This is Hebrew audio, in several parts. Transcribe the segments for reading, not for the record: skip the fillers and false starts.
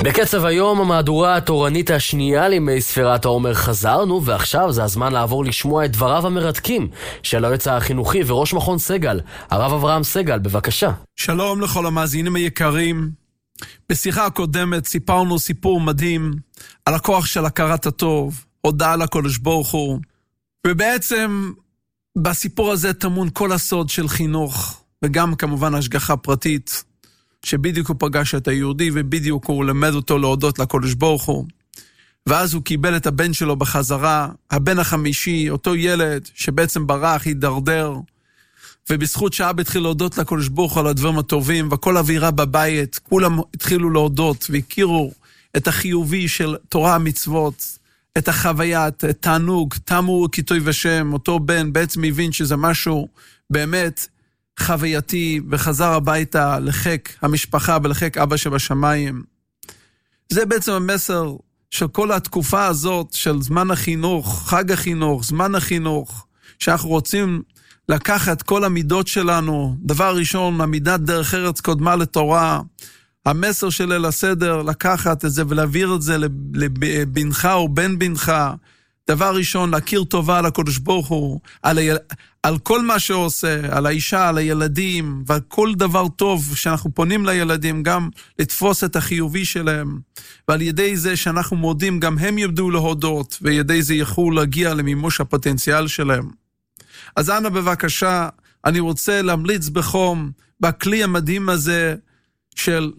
בקצב היום, המהדורה התורנית השנייה לימי ספירת העומר חזרנו, ועכשיו זה הזמן לעבור לשמוע את דבריו המרתקים של היועץ החינוכי וראש מכון סגל, הרב אברהם סגל, בבקשה. שלום לכל המאזינים היקרים. בשיחה הקודמת סיפרנו סיפור מדהים על הכוח של הכרת הטוב, הודעה לקדוש ברוך הוא, ובעצם בסיפור הזה טמון כל הסוד של חינוך, וגם כמובן השגחה פרטית, שבדיוק הוא פגש את היהודי, ובדיוק הוא למד אותו להודות לקדוש ברוך הוא. ואז הוא קיבל את הבן שלו בחזרה, הבן החמישי, אותו ילד שבעצם ברח, הידרדר, ובזכות שאבא התחיל להודות לקדוש ברוך הוא על הדברים הטובים, וכל אווירה בבית, כולם התחילו להודות, והכירו את החיובי של תורה המצוות, את החוויה, את תענוג, תמו כיתוי ושם, אותו בן בעצם הבין שזה משהו באמת חווייתי, וחזר הביתה לחק המשפחה ולחק אבא שבשמיים. זה בעצם המסר של כל התקופה הזאת של זמן החינוך, חג החינוך, זמן החינוך, שאנחנו רוצים לקחת כל המידות שלנו. דבר ראשון, המידת דרך ארץ קודמה לתורה, המסר של ליל הסדר, לקחת את זה ולהעביר את זה לבנך או בן בנך. דבר ראשון, להכיר טובה על הקדוש ברוך הוא, על כל מה שהוא עושה, על האישה, על הילדים, ועל כל דבר טוב שאנחנו פונים לילדים, גם לתפוס את החיובי שלהם, ועל ידי זה שאנחנו מודים, גם הם ידעו להודות, וידי זה יוכלו להגיע למימוש הפוטנציאל שלהם. אז אנא בבקשה, אני רוצה להמליץ בחום, בכלי המדהים הזה, של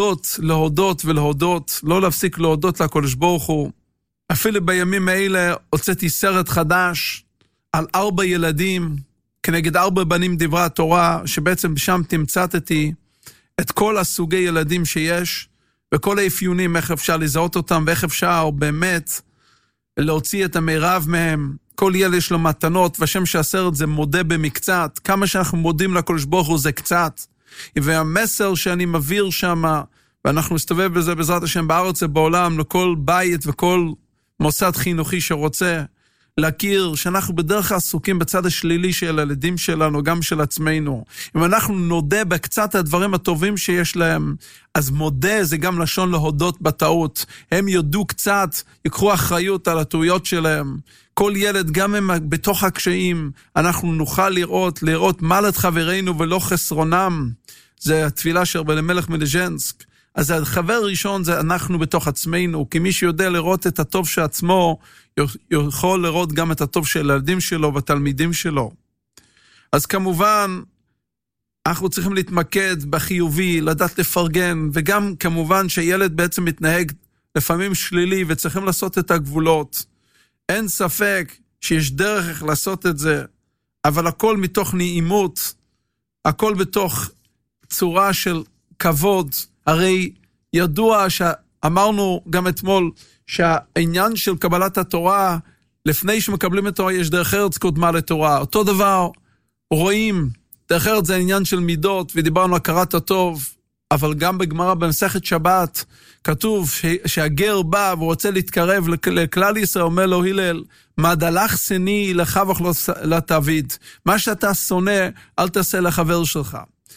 להודות ולהודות, לא להפסיק להודות לקדוש ברוך הוא. אפילו בימים האלה הוצאתי סרט חדש על 4 ילדים, כנגד 4 בנים דברי התורה, שבעצם שם תמצתתי את כל הסוגי ילדים שיש, וכל האפיונים, איך אפשר לזהות אותם, ואיך אפשר באמת להוציא את המירב מהם. כל ילד יש לו מתנות, והשם שהסרט זה מודה במקצת, כמה שאנחנו מודים לקדוש ברוך הוא זה קצת. והמסר שאני מביא שם, ואנחנו נסתובב בזה בעזרת השם בארץ ובעולם, לכל בית וכל מוסד חינוכי שרוצה להכיר שאנחנו בדרך כלל עסוקים בצד השלילי של הילדים שלנו, גם של עצמנו. אם אנחנו נודה בקצת הדברים הטובים שיש להם, אז מודה זה גם לשון להודות בטעות. הם יודו קצת, יקחו אחריות על הטעויות שלהם. כל ילד, גם הם בתוך הקשיים, אנחנו נוכל לראות מעלת חברינו ולא חסרונם. זה התפילה של רבי אלימלך מליז'נסק. אז החבר ראשון זה אנחנו בתוך עצמנו, כי מי שיודע לראות את הטוב שעצמו, יכול לראות גם את הטוב של הילדים שלו והתלמידים שלו. אז כמובן, אנחנו צריכים להתמקד בחיובי, לדעת לפרגן, וגם כמובן שילד בעצם מתנהג לפעמים שלילי, וצריכים לעשות את הגבולות. אין ספק שיש דרך איך לעשות את זה, אבל הכל מתוך נעימות, הכל בתוך צורה של כבוד. הרי ידוע שאמרנו גם אתמול, שהעניין של קבלת התורה, לפני שמקבלים את התורה, יש דרך ארץ קודמה לתורה. אותו דבר רואים, דרך ארץ זה העניין של מידות, ודיברנו על הכרת הטוב, אבל גם בגמרא במסכת שבת, כתוב שהגר בא ורוצה להתקרב לכלל ישראל, אומר לו הלל, מה דלך שני לך ולא תעביד. מה שאתה שונא, אל תעשה לחבר שלך.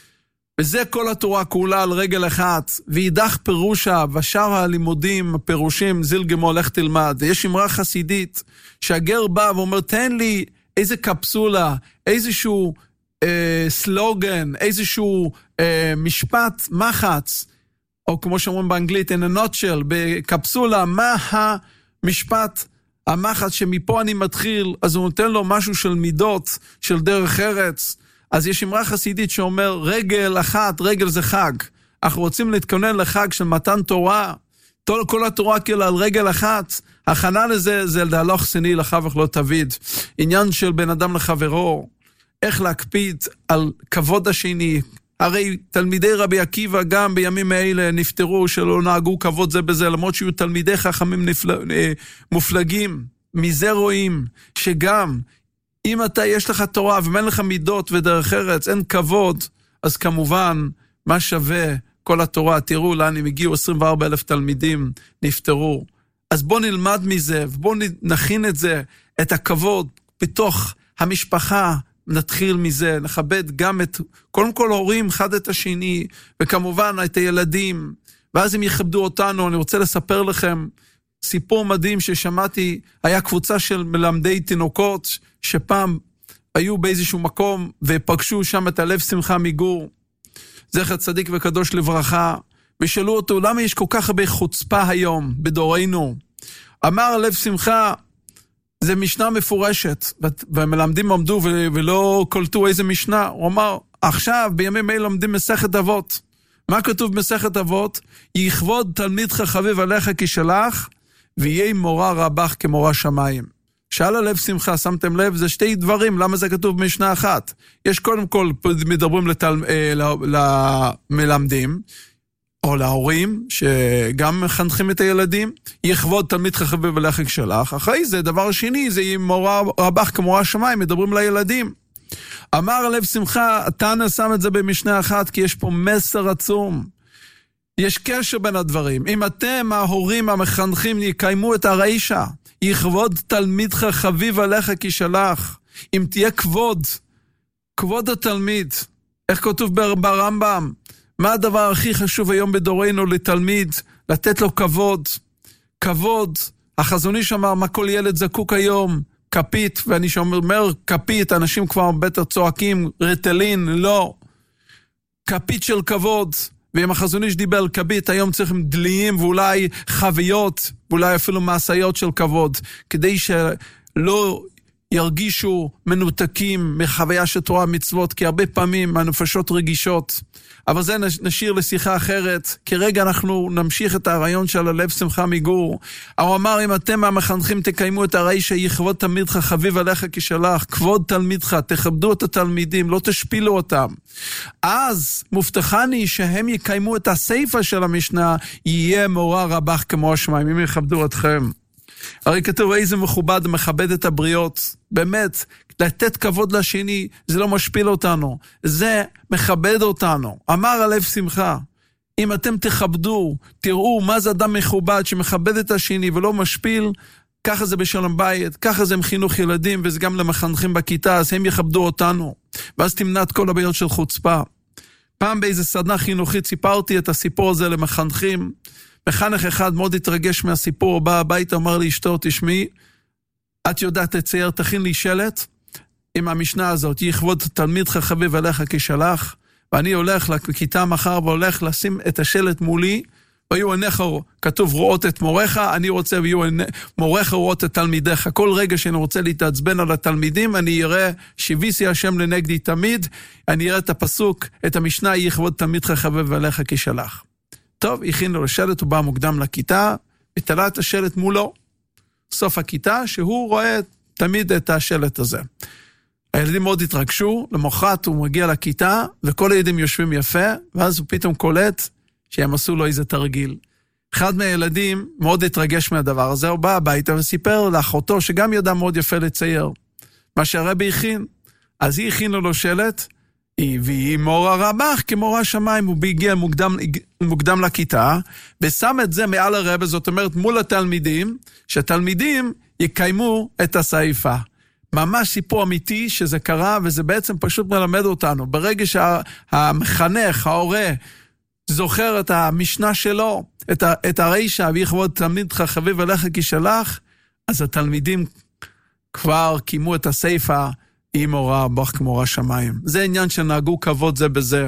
וזה כל התורה כולה על רגל אחת, וידח פירושה, ושאר הלימודים, הפירושים, זילגמו, לך תלמד. ויש אמרה חסידית, שהגר בא ואומר, תן לי איזה קפסולה, איזשהו סלוגן, איזשהו משפט מחץ, או כמו שאומרים באנגלית, in a nutshell, בקפסולה, מה המשפט המחץ שמפה אני מתחיל, אז הוא נותן לו משהו של מידות, של דרך ארץ. אז יש אמרה חסידית שאומר, רגל אחת, רגל זה חג. אנחנו רוצים להתכונן לחג של מתן תורה, כל התורה כאילו על רגל אחת, הכנה לזה זה להלוך שני לך ולא תעביד. עניין של בן אדם לחברו, איך להקפיד על כבוד השני. הרי תלמידי רבי עקיבא גם בימים האלה נפטרו שלא נהגו כבוד זה בזה, למרות שיהיו תלמידי חכמים מופלגים. מזה רואים שגם אם יש לך תורה ואין לך מידות ודרך ארץ, אין כבוד, אז כמובן מה שווה כל התורה? תראו לאן הם הגיעו, 24,000 תלמידים נפטרו. אז בוא נלמד מזה, ובוא נכין את זה, את הכבוד בתוך המשפחה, נתחיל מזה, נכבד גם את, קודם כל הורים אחד את השני, וכמובן את הילדים, ואז הם יכבדו אותנו. אני רוצה לספר לכם סיפור מדהים ששמעתי, היה קבוצה של מלמדי תינוקות, שפעם היו באיזשהו מקום, ופגשו שם את הלב שמחה מגור, זכר צדיק וקדוש לברכה, ושאלו אותו, למה יש כל כך הרבה חוצפה היום, בדורנו? אמר לב שמחה, זה משנה מפורשת, והמלמדים עמדו ולא קולטו איזה משנה. הוא אמר, עכשיו בימים אלה לומדים מסכת אבות. מה כתוב במסכת אבות? יכבוד תלמידך חביב עליך כשלח, ויהיה מורה רבך כמורה שמיים. שאל הלב שמחה, שמתם לב, זה שתי דברים, למה זה כתוב במשנה אחת? יש קודם כל, מדברים למלמדים, או להורים, שגם מחנכים את הילדים, יכבוד תלמידך חביב עליך כשלח. אחרי זה, דבר שני, זה יהיה מורה רבך כמורה שמיים, מדברים לילדים. אמר הלב שמחה, תנא שם את זה במשנה אחת, כי יש פה מסר עצום. יש קשר בין הדברים. אם אתם, ההורים המחנכים, יקיימו את הרישה, יכבוד תלמידך חביב עליך כשלח. אם תהיה כבוד התלמיד, איך כתוב ברמב"ם? מה הדבר הכי חשוב היום בדורנו לתלמיד? לתת לו כבוד. החזון איש אמר, מה כל ילד זקוק היום? כפית, ואני שאומר כפית, אנשים כבר בטח צועקים, רטלין, לא. כפית של כבוד. ואם החזון איש דיבר על כפית, היום צריכים דליים ואולי חוויות, ואולי אפילו מעשיות של כבוד, כדי שלא ירגישו מנותקים מחוויה של תורה מצוות, כי הרבה פעמים הנפשות רגישות. אבל זה נשאיר לשיחה אחרת. כרגע אנחנו נמשיך את הרעיון של הלב שמחה מגור. הוא אמר, אם אתם המחנכים תקיימו את הרישה, יכבוד תלמידך חביב עליך כשלח, כבוד תלמידך, תכבדו את התלמידים, לא תשפילו אותם. אז מובטחני שהם יקיימו את הסיפה של המשנה, יהיה מורה רבך כמו השמיים, אם יכבדו אתכם. הרי כתוב איזה מכובד מכבד את הבריות, באמת, לתת כבוד לשני, זה לא משפיל אותנו, זה מכבד אותנו. אמר הלב שמחה, אם אתם תכבדו, תראו מה זה אדם מכובד שמכבד את השני ולא משפיל, ככה זה בשלום בית, ככה זה עם חינוך ילדים, וזה גם למחנכים בכיתה, אז הם יכבדו אותנו, ואז תמנע את כל הבעיות של חוצפה. פעם באיזה סדנה חינוכית סיפרתי את הסיפור הזה למחנכים, מחנך אחד מאוד התרגש מהסיפור, בא הביתה, אמר לי אשתו, תשמעי, את יודעת לצייר, תכין לי שלט, עם המשנה הזאת, יכבוד תלמידך חביב עליך כשלח, ואני הולך לכיתה מחר, והולך לשים את השלט מולי, ויהיו עיניך, כתוב רואות את מורך, אני רוצה ויהיו מורך רואות את תלמידיך, כל רגע שאני רוצה להתעצבן על התלמידים, אני אראה שיביסי השם לנגדי תמיד, אני אראה את הפסוק, את המשנה, יכבוד תלמידך חביב עליך כשלח. טוב, הכין לו לשלט, הוא בא מוקדם לכיתה, ותלה את השלט מולו, סוף הכיתה, שהוא רואה תמיד את השלט הזה. הילדים מאוד התרגשו, למחרת הוא מגיע לכיתה, וכל הילדים יושבים יפה, ואז הוא פתאום קולט שהם עשו לו איזה תרגיל. אחד מהילדים מאוד התרגש מהדבר הזה, הוא בא הביתה וסיפר לאחותו, שגם ידע מאוד יפה לצייר, מה שהרבי הכין. אז היא הכינה לו שלט, והיא מורה רבך כמורה שמיים, הוא הגיע מוקדם לכיתה, ושם את זה מעל הרבי, זאת אומרת מול התלמידים, שהתלמידים יקיימו את הסעיפה. ממש סיפור אמיתי שזה קרה, וזה בעצם פשוט מלמד אותנו. ברגע שהמחנך, ההורה, זוכר את המשנה שלו, את הרישה, ויכבוד תלמידך חביב עליך כשלח, אז התלמידים כבר קיימו את הסעיפה, היא מורה רבך כמורה שמיים. זה עניין שנהגו כבוד זה בזה.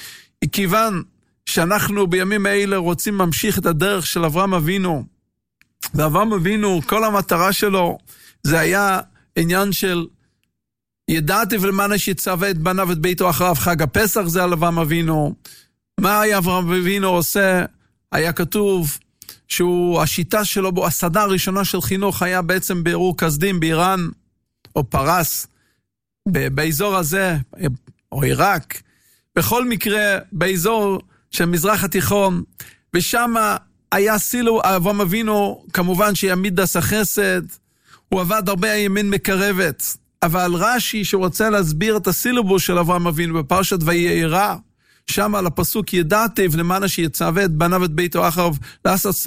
כיוון שאנחנו בימים האלה רוצים להמשיך את הדרך של אברהם אבינו, ואברהם אבינו, כל המטרה שלו, זה היה עניין של ידעתי ולמען שיצווה את בניו את ביתו אחריו, חג הפסח זה על אברהם אבינו. מה היה אברהם אבינו עושה? היה כתוב שהוא, השיטה שלו, הסדנה הראשונה של חינוך היה בעצם באור כסדים באיראן, או פרס, באזור הזה, או עיראק, בכל מקרה באזור של מזרח התיכון, ושם היה סילו, אברהם אבינו, כמובן שימידס החסד, הוא עבד הרבה ימין מקרבת, אבל רש"י שרוצה להסביר את הסילובוס של אברהם אבינו בפרשת וירא, שם על הפסוק ידעתי ולמען שיצווה את בניו את ביתו אחריו לעשות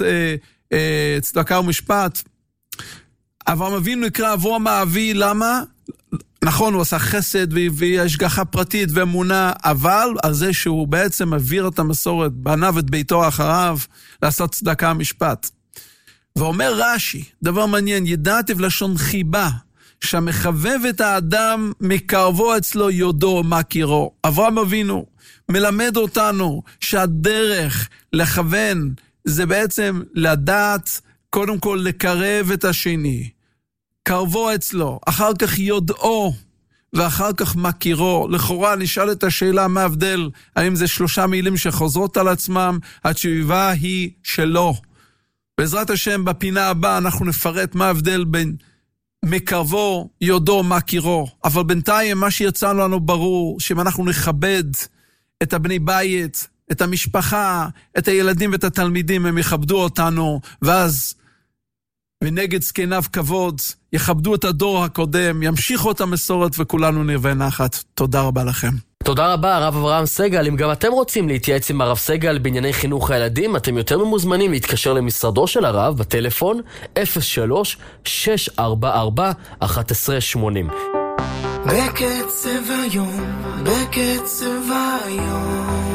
צדקה ומשפט. אברהם אבינו נקרא אברהם האבי, למה? נכון, הוא עשה חסד והביא השגחה פרטית ואמונה, אבל על זה שהוא בעצם העביר את המסורת, בנה את ביתו אחריו, לעשות צדקה משפט. ואומר רש"י, דבר מעניין, ידעתי ולשון חיבה, שהמחבב את האדם מקרבו אצלו יודו מכירו. אברהם אבינו מלמד אותנו שהדרך לכוון זה בעצם לדעת, קודם כל לקרב את השני, קרבו אצלו, אחר כך יודעו, ואחר כך מכירו. לכאורה נשאל את השאלה מה ההבדל, האם זה 3 מילים שחוזרות על עצמם, התשובה היא שלא. בעזרת השם בפינה הבאה אנחנו נפרט מה ההבדל בין מקרבו, יודעו, מכירו. אבל בינתיים מה שיצא לנו ברור, שאם אנחנו נכבד את הבני בית, את המשפחה, את הילדים ואת התלמידים, הם יכבדו אותנו, ואז ונגד זקניו כבוד, יכבדו את הדור הקודם, ימשיכו את המסורת וכולנו נרווה נחת. תודה רבה לכם. תודה רבה, הרב אברהם סגל. אם גם אתם רוצים להתייעץ עם הרב סגל בענייני חינוך הילדים, אתם יותר ממוזמנים להתקשר למשרדו של הרב בטלפון 03-644-1180. בקצב היום, בקצב היום.